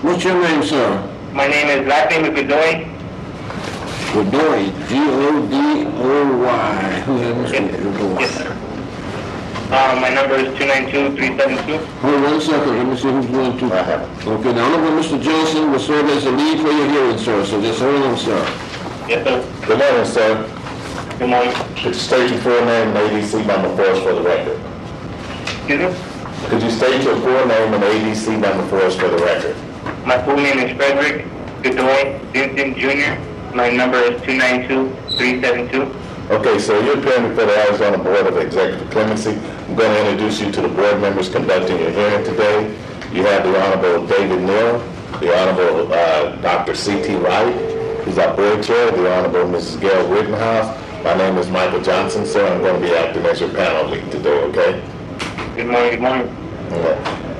What's your name, sir? My name is, last name is Godoy. Godoy, G-O-D-O-Y. Who has Mr. Godoy? Yes, sir. My number is 292-372. Hold 1 second. Let me see who's going to. Okay, now Honorable Mr. Johnson will serve as the lead for your hearing, sir. So just hold on, sir. Yes, sir. Good morning, sir. Good morning. Could you state your full name and ADC number for us for the record? Excuse me? Could you state your full name and ADC number for us for the record? My full name is Frederick Godoy Vincent Jr. My number is 292-372. Okay, so you're appearing before the Arizona Board of Executive Clemency. I'm going to introduce you to the board members conducting your hearing today. You have the Honorable David Neal, the Honorable Dr. C.T. Wright, who's our board chair, the Honorable Mrs. Gail Rittenhouse. My name is Michael Johnson, sir. I'm going to be acting as your panel lead today, okay? Good morning, good morning. Okay.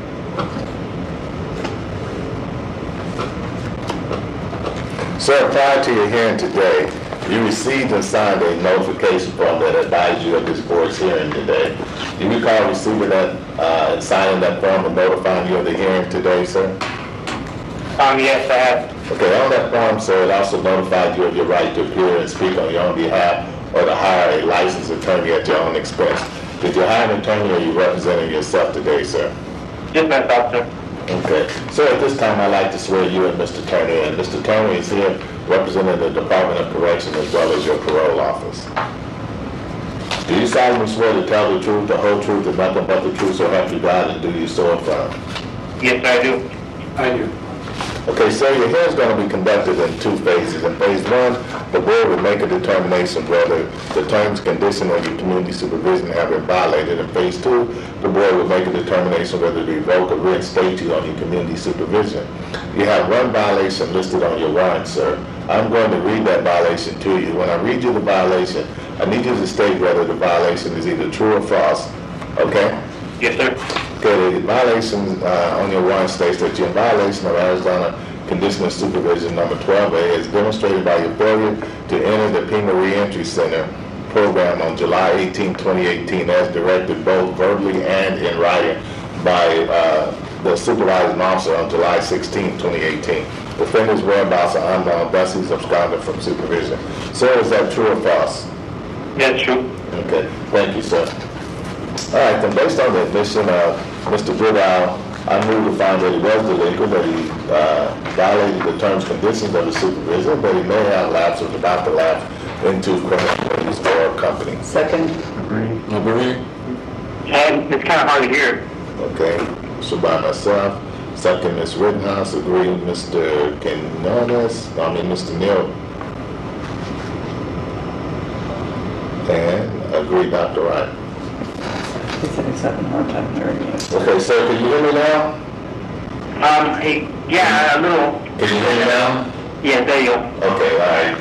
Sir, prior to your hearing today, you received and signed a notification form that advised you of this board's hearing today. Do you recall receiving that and signing that form and notifying you of the hearing today, sir? Yes, I have. Okay, on that form, sir, it also notified you of your right to appear and speak on your own behalf or to hire a licensed attorney at your own expense. Did you hire an attorney or are you representing yourself today, sir? Just myself, sir. Okay. So at this time, I'd like to swear you and Mr. Turner in. Mr. Turner is here representing the Department of Correction as well as your parole office. Do you solemnly swear to tell the truth, the whole truth, and nothing but the truth, so help you God, and do you so affirm? Yes, I do. I do. Okay, so your hearing is going to be conducted in 2 phases. In phase 1, the board will make a determination whether the terms and conditions of your community supervision have been violated. In phase 2, the board will make a determination whether to revoke or reinstate you on your community supervision. You have 1 violation listed on your warrant, sir. I'm going to read that violation to you. When I read you the violation, I need you to state whether the violation is either true or false. Okay? Yes, sir. Okay, the violation on your warrant states that you're in violation of Arizona Conditional Supervision number 12A as demonstrated by your failure to enter the Pima Reentry Center program on July 18, 2018 as directed both verbally and in writing by the supervising officer on July 16, 2018. Offender's whereabouts are unknown, thus he's absconded from supervision. Sir, is that true or false? Yes, true. Okay, thank you, sir. All right, then based on the admission of Mr. Goodall, I move to find that he was delinquent, that he violated the terms and conditions of the supervision, but he may have lapsed or about to lapse into criminal activities or company. Second. Agree. It's kind of hard to hear. Okay, so by myself, second, Ms. Rittenhouse, agree, Mr. Mr. Neal. And agree, Dr. Wright. He said he's having a hard time hearing you. Okay, sir, can you hear me now? Yeah, a little. Can you hear me now? Yeah, there you go. Okay, all right.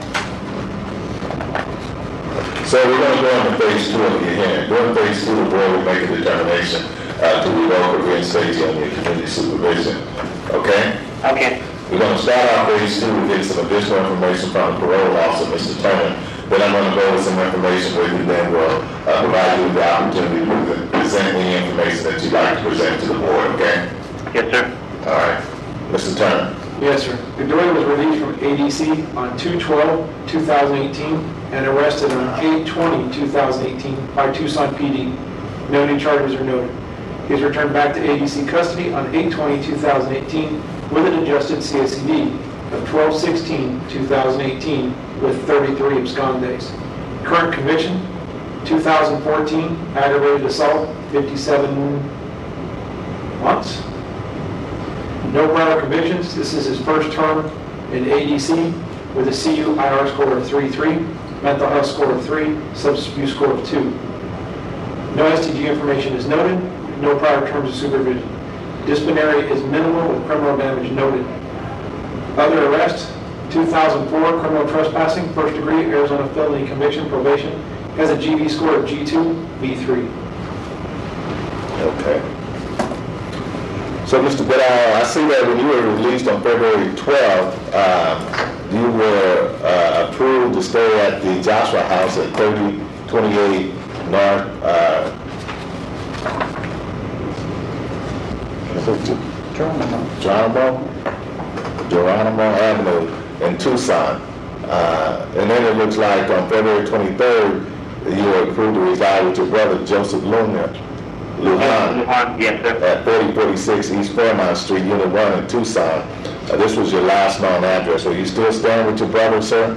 So we're going to go into phase 2 of your hearing. During phase 2, the board will make a determination to revoke or reinstate you on your community supervision. Okay? Okay. We're going to start our phase 2 with getting some additional information from the parole officer, Mr. Turner. Then I'm going to go over some information with you, then we'll provide you with the opportunity to present any information that you'd like to present to the board, okay? Yes, sir. All right. Mr. Turner. Yes, sir. Godoy was released from ADC on 2/12/2018 and arrested on 8/20/2018 by Tucson PD. No new charges are noted. He was returned back to ADC custody on 8/20/2018 with an adjusted CSCD of 12/16/2018 with 33 abscond days. Current conviction, 2014 aggravated assault, 57 months. No prior convictions. This is his first term in ADC with a CU-IR score of 3.3, mental health score of 3, substance abuse score of 2. No STG information is noted. No prior terms of supervision. Disciplinary is minimal with criminal damage noted. Other arrests, 2004 criminal trespassing, first degree, Arizona felony conviction, probation, has a GV score of G2, B3. Okay. So, Mr. Goodall, I see that when you were released on February 12th, you were approved to stay at the Joshua House at 3028 North Geronimo Avenue in Tucson. And then it looks like on February 23rd, you were approved to reside with your brother Joseph Lujan Yes, sir. at 4046 East Fairmount Street, Unit 1 in Tucson. This was your last known address. Are you still staying with your brother, sir?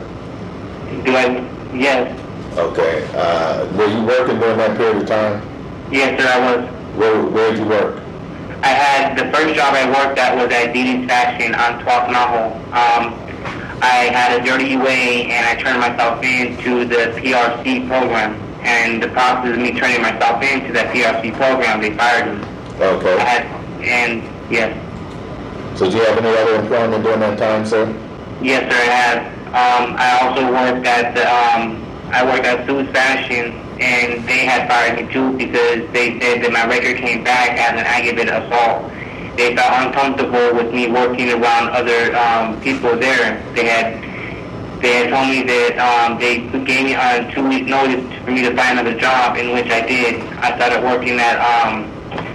Yes. Okay. Were you working during that period of time? Yes, sir, I was. Where did you work? I had, the first job I worked at was at Dini's Fashion on 12th Naho. I had a dirty UA and I turned myself into the PRC program. And the process of me turning myself into that PRC program, they fired me. Okay. Yes. So did you have any other employment during that time, sir? Yes, sir, I have. I also worked at Sue's Fashion, and they had fired me too because they said that my record came back as an aggravated assault. They felt uncomfortable with me working around other people there. They had told me that they gave me a 2-week notice for me to find another job, in which I did. I started working at on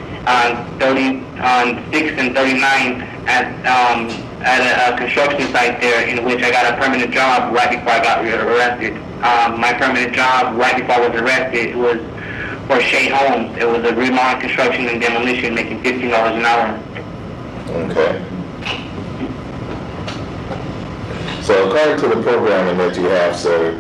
6th and 39th at a construction site there, in which I got a permanent job right before I got arrested. My permanent job right before I was arrested was for Shea Homes. It was a remodel, construction, and demolition, making $15 an hour. Okay. So according to the programming that you have, sir,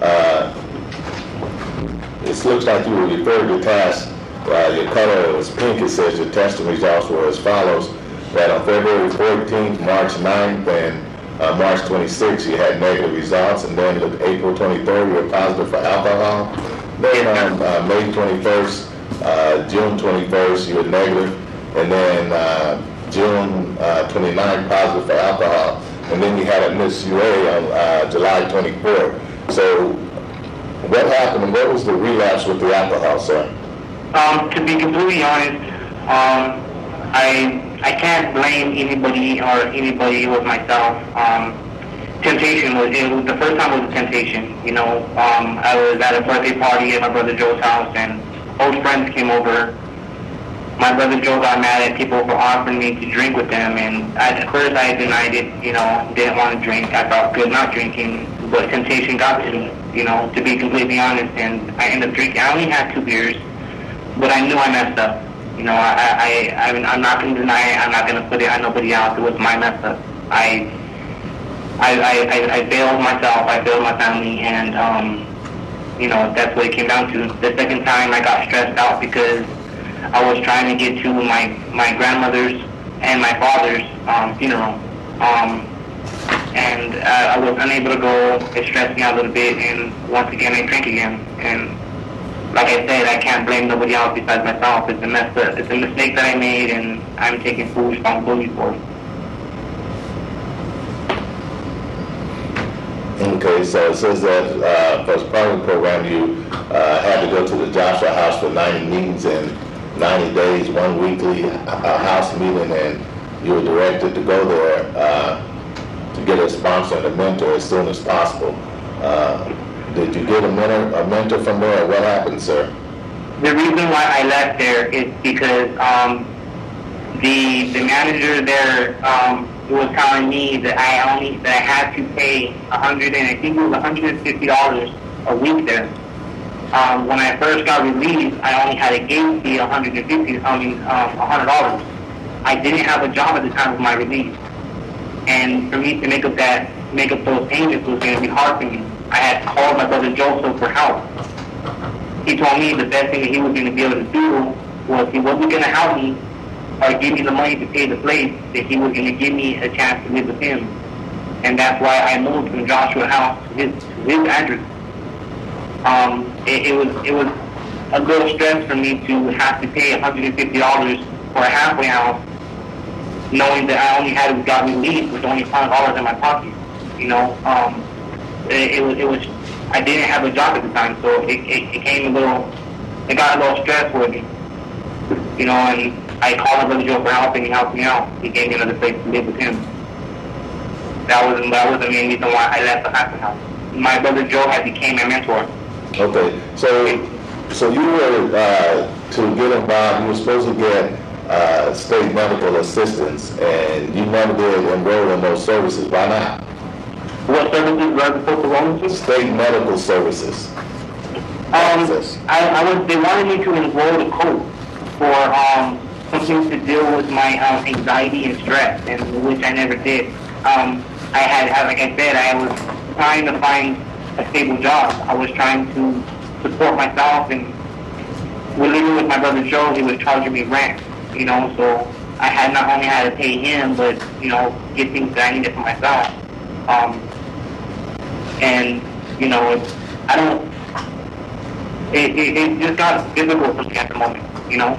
it looks like you were referred to task. Your color was pink. It says your testing results were as follows: that on February 14th, March 9th, and March 26th, you had negative results, and then April 23rd, you were positive for alcohol. Then on May 21st, June 21st, you were negative, and then June 29th, positive for alcohol. And then you had a missed UA on July 24th. So what happened, and what was the relapse with the alcohol, sir? To be completely honest, I can't blame anybody but myself. Temptation was the first time was a temptation. You know, I was at a birthday party at my brother Joe's house, and old friends came over. My brother Joe got mad at people for offering me to drink with them, and at first I denied it. You know, didn't want to drink. I felt good not drinking, but temptation got to me. You know, to be completely honest, and I ended up drinking. I only had 2 beers, but I knew I messed up. You know, I'm not going to deny it. I'm not going to put it on nobody else. It was my mess up. I failed myself. I failed my family, and you know, that's what it came down to. The second time, I got stressed out because I was trying to get to my grandmother's and my father's funeral, and I was unable to go. It stressed me out a little bit, and once again, I drank again. And like I said, I can't blame nobody else besides myself. It's a mess up. It's a mistake that I made, and I'm taking full responsibility for it. Okay, so it says that for the partner program, you had to go to the Joshua House for 90 meetings in 90 days, 1 weekly house meeting, and you were directed to go there to get a sponsor and a mentor as soon as possible. Did you get a mentor from there, or what happened, sir? The reason why I left there is because the manager there was telling me that I had to pay $150 a week there. When I first got released, I only had a gate fee of $100. I didn't have a job at the time of my release, and for me to make up those payments was going to be hard for me. I had called my brother Joseph for help. He told me the best thing that he was going to be able to do was he wasn't going to help me or give me the money to pay the place, that he was going to give me a chance to live with him. And that's why I moved from Joshua House to his address. It was a little stress for me to have to pay $150 for a halfway house, knowing that I only had got released with only $5 in my pocket. You know, it was I didn't have a job at the time, so it got a little stress for me. You know, and I called my brother Joe for help, and he helped me out. He gave me another place to live with him. That was the main reason why I left the halfway house. My brother Joe had became my mentor. Okay, so you were to get involved. You were supposed to get state medical assistance, and you never did enroll in those services. Why not? What services were I supposed to go into? State medical services. They wanted me to enroll the code for something to deal with my anxiety and stress, and which I never did. I had, like I said, I was trying to find a stable job. I was trying to support myself, and we're living with my brother Joe. He was charging me rent, you know, so I had not only had to pay him, but, you know, get things that I needed for myself. And, you know, it just got difficult for me at the moment, you know.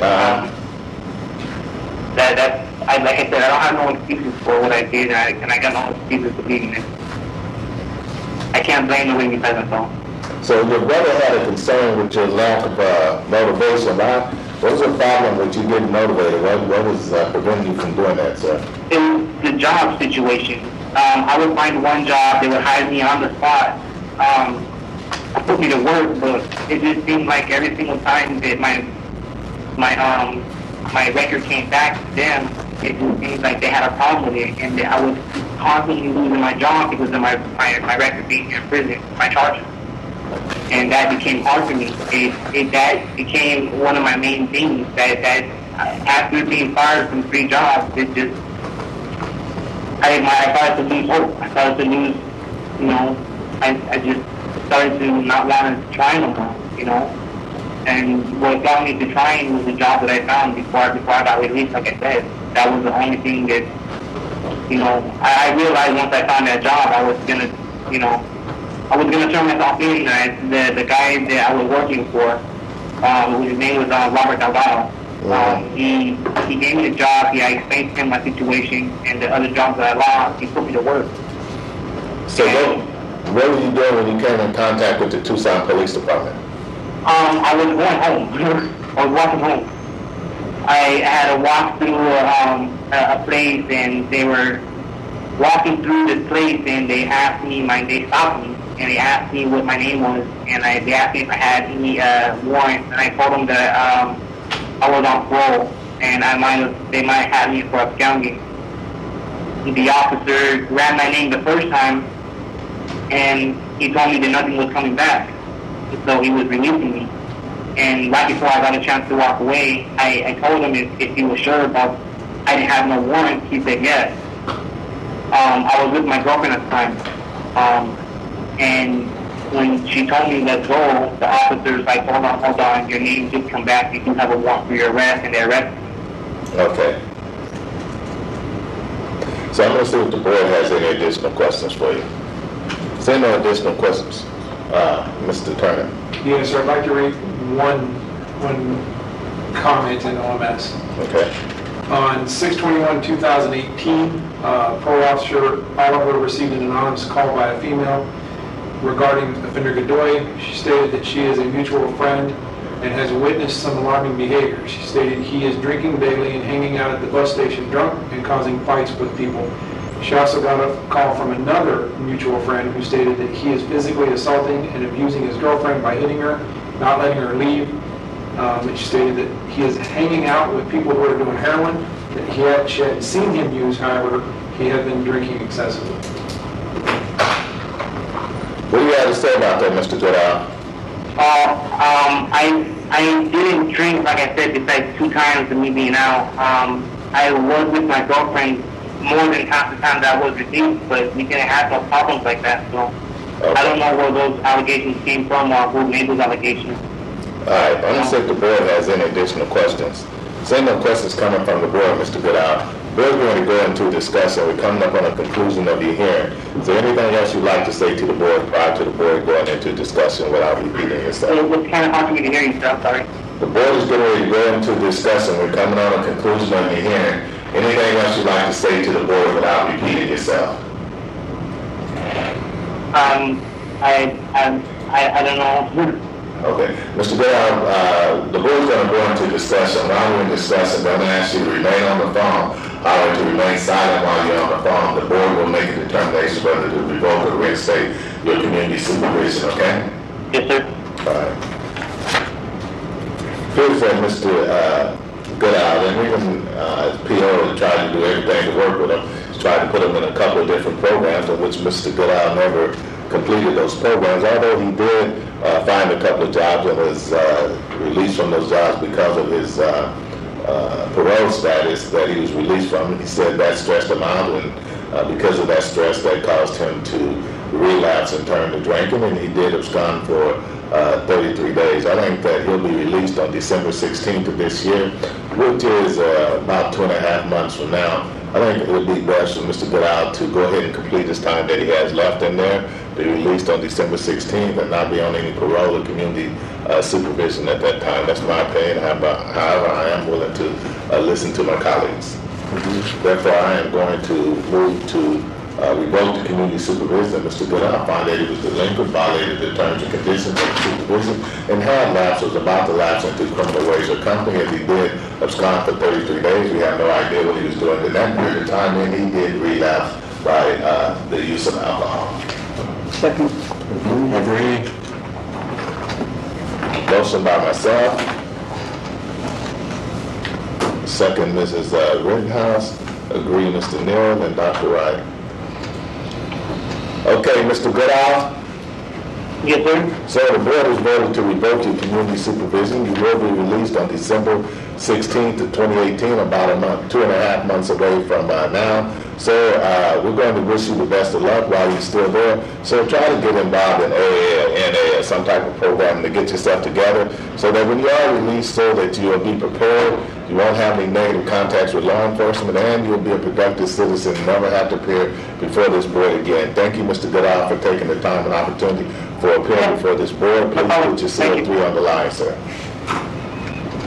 Like I said, I don't have no excuses for what I did, and I got no excuses for leaving it. I can't blame the way besides myself. So your brother had a concern with your lack of motivation. What was the problem with you getting motivated? What was preventing you from doing that, sir? It was the job situation. I would find one job, they would hire me on the spot, put me to work, but it just seemed like every single time that my record came back to them, it just seemed like they had a problem with it, and that I was constantly losing my job because of my record being in prison, my charges. And that became hard for me. That became one of my main things, that after being fired from 3 jobs, it just, I started to lose hope. I started to lose, you know, I just started to not want to try no more, you know. And what got me to trying was the job that I found before I got released. Like I said, that was the only thing that, you know, I realized once I found that job, I was gonna turn myself in. The guy that I was working for, his name was Robert Delgado. He gave me the job. I explained to him my situation and the other jobs that I lost. He put me to work. So what were you doing when you came in contact with the Tucson Police Department? I was going home. I was walking home. I had to walk through a place, and they were walking through this place, and they stopped me, and they asked me what my name was, and they asked me if I had any warrant, and I told them that I was on parole, and they might have me for absconding. The officer ran my name the first time, and he told me that nothing was coming back, so he was releasing me. And right before I got a chance to walk away, I told him if he was sure about I didn't have no warrant. He said yes. I was with my girlfriend at the time, and when she told me let's go, the officers like, hold on, your name did come back. You do have a warrant for your arrest, and they arrested me. Okay. So I'm going to see if the board has any additional questions for you. Is there no additional questions? Mr. Turner. Yes, sir. I'd like to read one comment in OMS. Okay. On 6/21/2018, Parole Officer Oliver received an anonymous call by a female regarding offender Godoy. She stated that she is a mutual friend and has witnessed some alarming behavior. She stated he is drinking daily and hanging out at the bus station drunk and causing fights with people. She also got a call from another mutual friend who stated that he is physically assaulting and abusing his girlfriend by hitting her, not letting her leave. And she stated that he is hanging out with people who are doing heroin, that she hadn't seen him use, however, he had been drinking excessively. What do you have to say about that, Mr. Goodall? I didn't drink, like I said, besides 2 times of me being out. I was with my girlfriend more than half the time that I was released, but we didn't have no problems like that, so okay. I don't know where those allegations came from or who made those allegations. All right, I'm going to see if the board has any additional questions. There's no questions coming from the board, Mr. Goodall. We're going to go into a discussion. We're coming up on a conclusion of your hearing. Is there anything else you'd like to say to the board prior to the board going into discussion without repeating yourself? It was kind of hard for me to hear you, sir. I'm sorry. The board is getting ready to go into discussion. We're coming on a conclusion of your hearing. Anything else you'd like to say to the board without repeating yourself? I don't know. Okay. Mr. Goodall, the board's going to go into discussion. While we're in discussion, I'm going to ask you to remain on the phone. To remain silent while you're on the phone. The board will make a determination whether to revoke or reinstate your community supervision, okay? Yes, sir. All right. Here's Mr. Goodall, and even as PO has tried to do everything to work with him. He's tried to put him in a couple of different programs, in which Mr. Goodall never completed those programs, although he did find a couple of jobs and was released from those jobs because of his parole status that he was released from. He said that stressed him out, and because of that stress, that caused him to relapse and turn to drinking, and he did abscond for 33 days. I think that he'll be released on December 16th of this year, which is about 2.5 months from now. I think it would be best for Mr. Goodall to go ahead and complete his time that he has left in there, be released on December 16th, and not be on any parole or community supervision at that time. That's my opinion. However, I am willing to listen to my colleagues. Therefore, I am going to move to revoke the community supervision of Mr. Goodall, found that he was delinquent, violated the terms and conditions of the supervision, and had lapsed, was about to lapse into criminal ways of company. As he did abscond for 33 days, we have no idea what he was doing in that period of time, and he did relapse by the use of alcohol. Second. Agree. Motion by myself. Second, Mrs. Rittenhouse. Agree, Mr. Neal and Dr. Wright. Okay, Mr. Goodall. Yes, sir. So the board has voted to revoke your community supervision. You will be released on December 16th of 2018, about a month, 2.5 months away from now. So we're going to wish you the best of luck while you're still there. So try to get involved in AA or NA or some type of program to get yourself together so that when you are released, so that you'll be prepared, you won't have any negative contacts with law enforcement, and you'll be a productive citizen and never have to appear before this board again. Thank you, Mr. Goodall, for taking the time and opportunity for appearing before this board. Please put your CO3 on the line, sir.